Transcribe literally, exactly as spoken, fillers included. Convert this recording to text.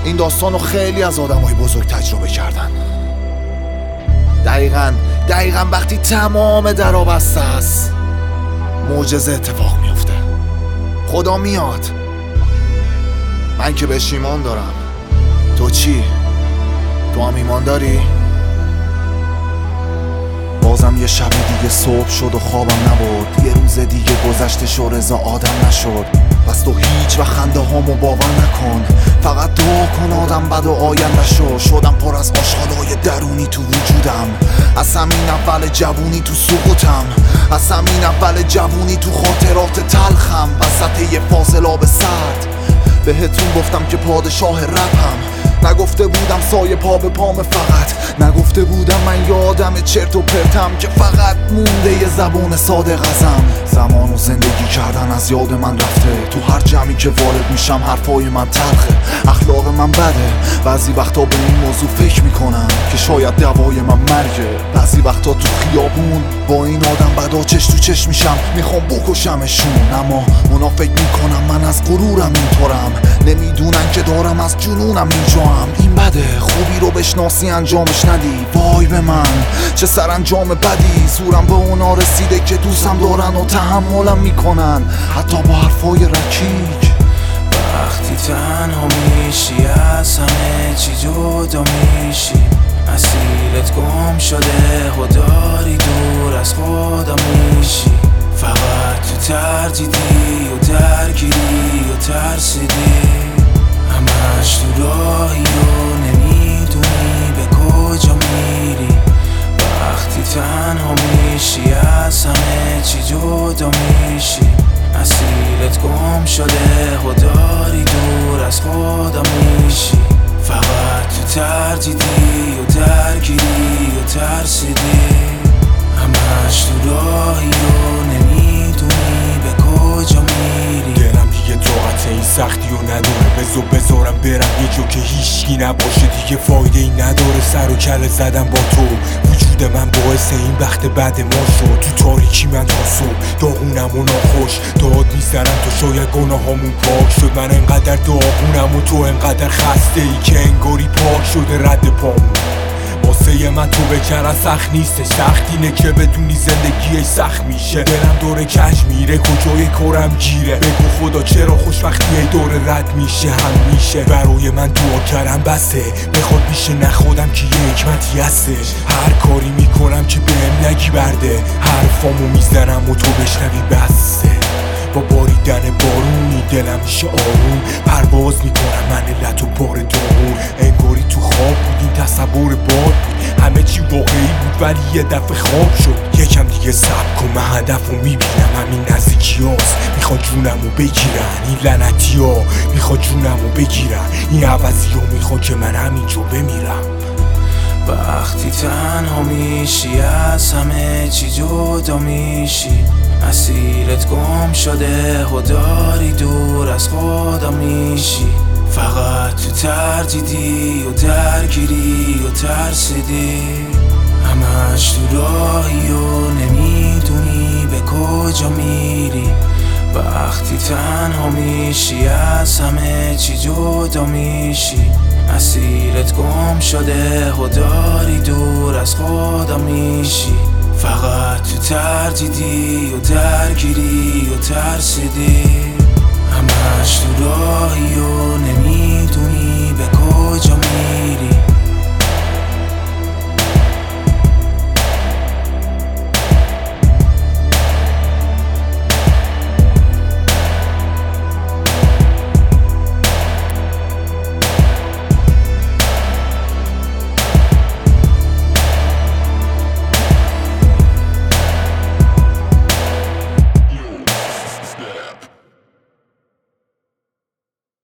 این داستانو خیلی از آدمای بزرگ تجربه کردن. دقیقاً دقیقاً وقتی تمام درا بسته است معجزه اتفاق میفته. خدا میاد. من که بهش ایمان دارم. تو چی؟ تو هم ایمان داری؟ بازم یه شب دیگه صبح شد و خوابم نبود. یه روز دیگه گذشته شو رضا آدم نشد. پس تو هیچ و خنده هامو باور نکن، فقط دعا کن آدم بد و آینده شو. شدم پر از آشغالای درونی تو وجودم، از همین اول جوونی تو سقوطم، از همین اول جوونی تو خاطرات تلخم. وسط یه فاضلاب سرد بهتون گفتم که پادشاه رپم. نگفته بودم سایه پا به پام، فقط نگفته بودم من یادم چرت و پرتم که فقط مونده یه زبون صادق ازم. زمان و زندگی کردن از یاد من رفته، تو هر جمعی که وارد میشم حرفای من تلخه، اخلاق من بده. بعضی وقتا به این موضوع فکر میکنم که شاید دوای من مرگه. بعضی وقتا تو خیابون با این آدم بدا چش تو چش میشم، میخوام بکشمشون، اما اونا فکر میکنم من از غرورم اینطورم. نمیدونن که دارم از جنونم اینجام. این بده خوبی رو بشناسی انجامش ندی. وای به من چه سرانجام بدی. زورم به اونا رسیده که دوستم دارن و تحملم میکنن حتی با حرفای رکیک. وقتی تنها میشی از همه چی جدا میشی، مسیرت گم شده و داری دور از خودم میشی. فقط تو تردیدی و درگیری و ترسیدی، همش تو راهی و نمیدونی به کجا میری. وقتی تنها میشی از همه چی جدا میشی، مسیرت گم شده و داری دور از خودم میشی. فقط تو تردیدی و درگیری و ترسیدی، همش تو راهی و نمیدونی به کجا میری. دلم دیگه طاقت این سختی و نداره، بزو بذارم برم یه جا که هیچکی نباشه. دیگه فایده ای نداره سر و کله زدم با تو. وجود من باعث این بخت بعد ما شد. تو تاریکی من تا صبح داغونم و ناخوش داد میزنم تا شاید گناهامون پاک شد. من انقدر داغونم و تو انقدر خسته ای که انگاری پاک شده رد پامون. واسه من تو بکرن سخت نیستش، سخت اینه که بدونی زندگی سخت میشه. دلم دور کج میره کجای کارم گیره. بگو خدا چرا خوشبختی دور رد میشه. هم میشه برای من دعا کردم بسه، بخواد میشه نخودم که یه حکمتی هستش. هر کاری میکنم که بهم نگی برده، حرفامو میزنم و تو بشنوی بسه. با باریدن بارونی دلم میشه آروم، پرواز میکنم من علت و بار داغون. انگاری تو خواب بود این تصور باد بود، همه چی واقعی بود ولی یه دفعه خواب شد. یکم دیگه صبر کن من هدفو میبینم، همین نزدیکی هاست میخواد جونمو بگیرن. این لعنتی ها میخواد جونمو بگیرن، این عوضی ها میخواد که من همینجا بمیرم. وقتی تنها میشی از همه چی جدا میشی، مسیرت گم شده و داری دور از خودم میشی. فقط تو تردیدی و درگیری و ترسیدی، همش تو راهی و نمیدونی به کجا میری. وقتی تنها میشی از همه چی جدا میشی، مسیرت گم شده و داری دور از خودم میشی. فقط تو تردیدی و درگیری و ترسیدی، همش تو راهی و